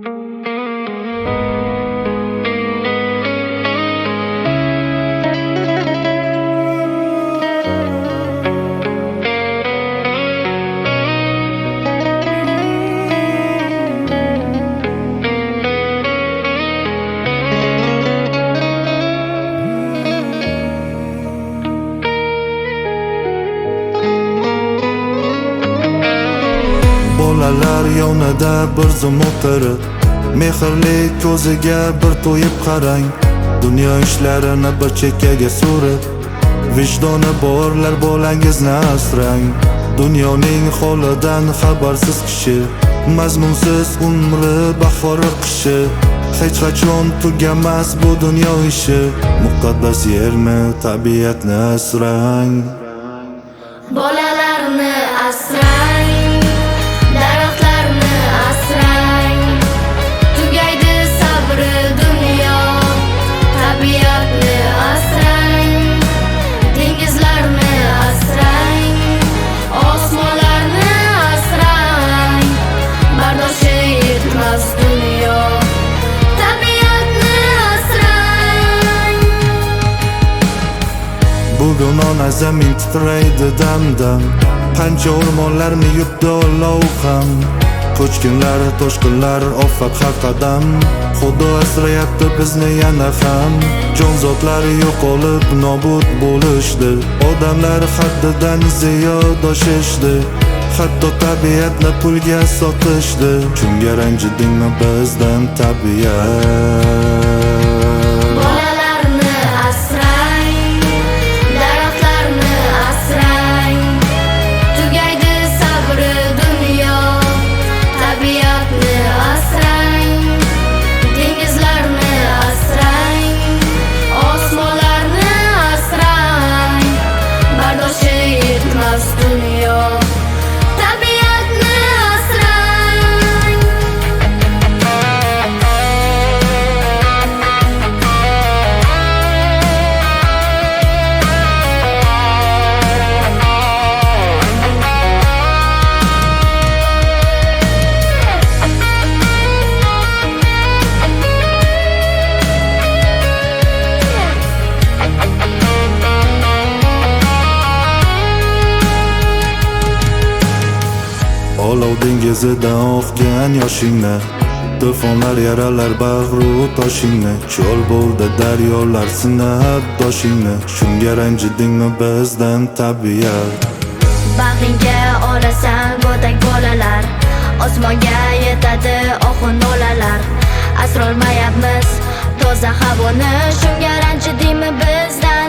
Bolalar yonida bir zum o'tirib, mehrli ko'ziga bir to'yib qarang. Dunyo ishlarini bir chekkaga surib, vijdoni borlar bolangizni asrang. Dunyoning holidan xabarsiz kishi, mazmunsiz umri bahori qishi, hech qachon tugamas bu dunyo ishi. Muqaddas yerni, tabiatni asrang. Bolalarni asrang, daraxtlarni asrang. Tugaydi sabri dunyo, tabiatni asrang. Dengizlarni asrang, osmonlarni asrang. Bardoshi yetmas dunyo, tabiatni asrang. Bugun ona zamin titraydi dam-dam, qancha o'rmonlarni yutdi olov ham. Ko'chkinlar, toshqinlar ofat har qadam, Xudo asrayapti bizni yana ham. Jonzotlar yo'qolib nobud bo'lishdi, odamlar haddidan ziyod oshishdi, hatto tabiatni pulga sotishdi. Shunga ranjidingmi bizdan tabiat? Bolalarni asrang, daraxtlarni asrang. Tugaydi sabri dunyo, tabiatni asrang. Dengizlarni asrang, osmonlarni asrang. Bardoshi yetmas dunyo, tabiatni asrang. Olov dengizidan oqgan yoshingni, to'fonlar yaralar bag'ru toshingni. Cho'l bo'ldi daryolar sinab doshingni, shunga ranjidingmi bizdan tabiat? Bag'ringga olasan go'dak bolalar, osmonga yetadi ohu nolalar. Asrolmayapmiz toza havoni, shunga ranjidingmi bizdan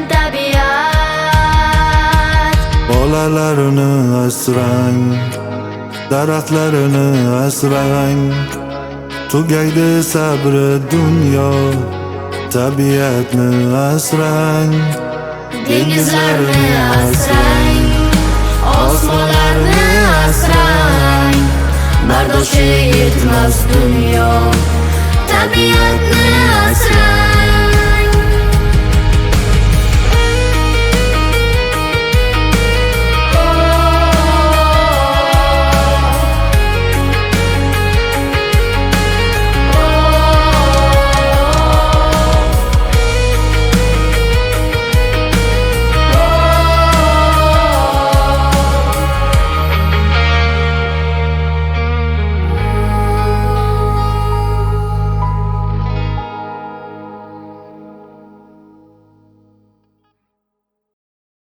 tabiat? Bolalarni asrang, daraxtlarini asrang. Tugaydi sabri dunyo, tabiatni asrang. Dengizlarni asrang, osmonlarni asrang. Bardoshi yetmas dunyo, tabiatni asrang.